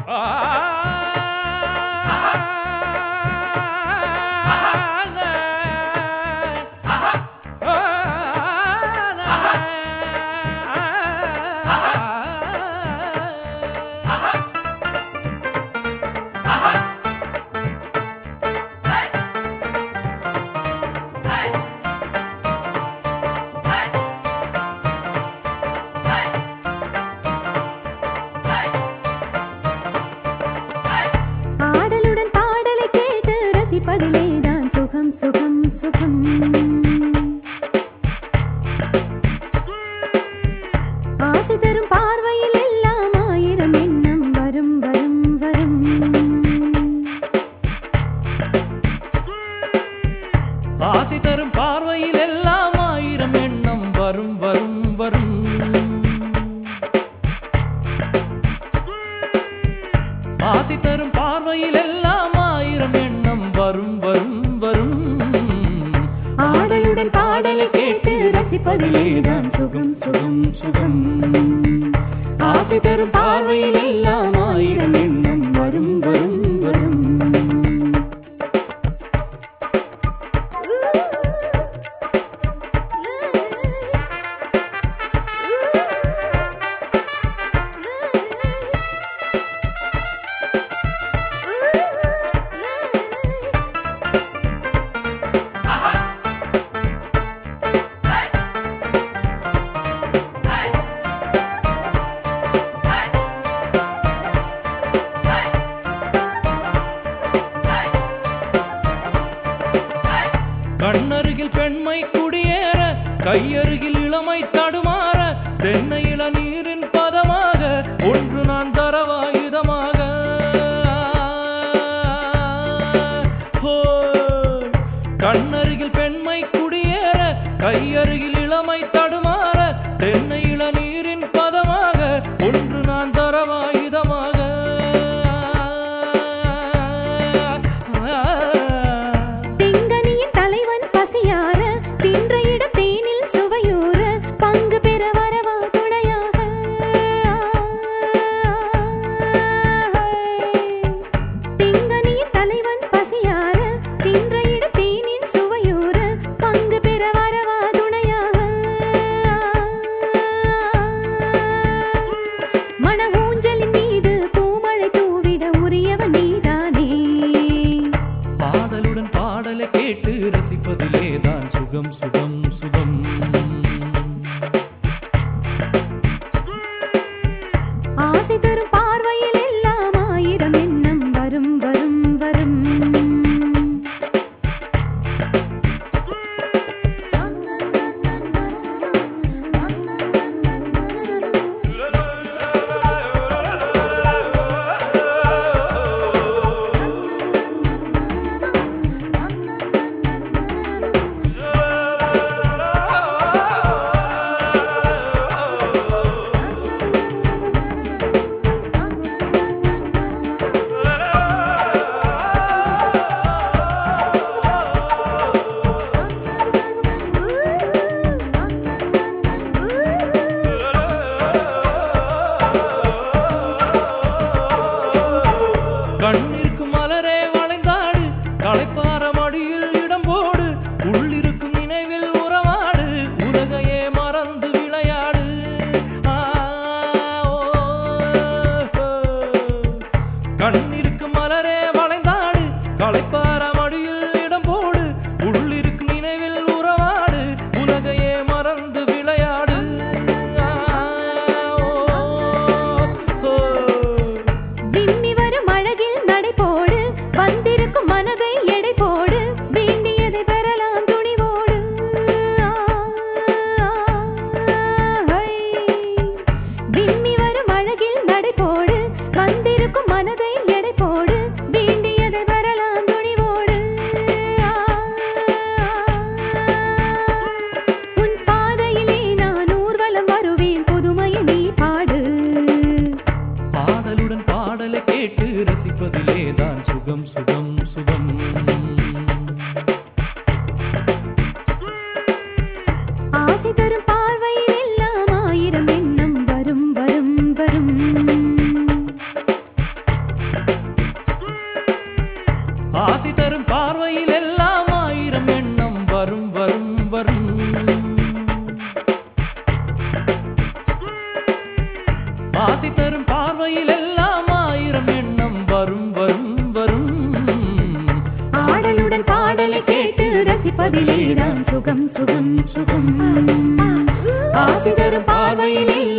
ஆசி தரும் பார்வையில் எல்லாம் ஆயிரம் எண்ணம் வரும் வரும் வரும். ஆசி தரும் பார்வையில் எல்லாம் ஆயிரம் எண்ணம் வரும் வரும் வரும். ஆடலுடன் பாடலை கேட்டு ரசிப்பதிலேதான் சுகம் சுகம் சுகம். ஆசி தரும் பார்வையில் எல்லாம் ஆயிரம் எண்ணம் வரும் வரும் வரும். கண்ணருகில் பெண்மை குடியேற கையருகில் இளமை தடுமாற தென்னை இளநீரின் பதமாக ஒன்று நான் தரவாயுதமாக. கண்ணருகில் பெண்மை குடியேற கையருகில் இளமை தடுமாற தென்னை இளநீரின் பதமாக ஒன்று நான் தரவாயுதமாக. கேட்டு ரசிப்பதிலேதான் சுகம் சுகம் சுகம். ஆசை தரும் பார்வையில் எல்லாம் ஆயிரம் எண்ணம் வரும் வரும் வரும். கண்ணிற்கு மலரே வளைந்தாடு களைப்பார மடியில் இடம் போடு உள்ளிருக்கும் நினைவில் உறவாடு உலகையே மறந்து விளையாடு. கண்ணிற்கு மலரே வளைந்தாடு களைப்பார மடியில் இடம் போடு உள்ளிருக்கும் நினைவில் உறவாடு உலகையே மறந்து விளையாடு. வந்திருக்கும் மனதை எடை போடு வேண்டியதை பெறலாம் துணிவோடு. விம்மி வரும் அழகில் நடை போடு வந்திருக்கும் மனதை எடை போடு வேண்டியதை பெறலாம் துணிவோடு. உன் பாதையிலே நான் ஊர்வலம் வருவேன் புதுமையை நீ பாடு. பாடலுடன் பாடலை கேட்டு ரசிப்பதிலேதான் சுகம் சுகம் சுகம். ஆசை தரும் பார்வையில் எல்லாம் ஆயிரம் எண்ணம் வரும் வரும் வரும். பார்ப்பதிலேதான் சுகம் சுகம் சுகம் ஆசி தரும் பார்வையிலே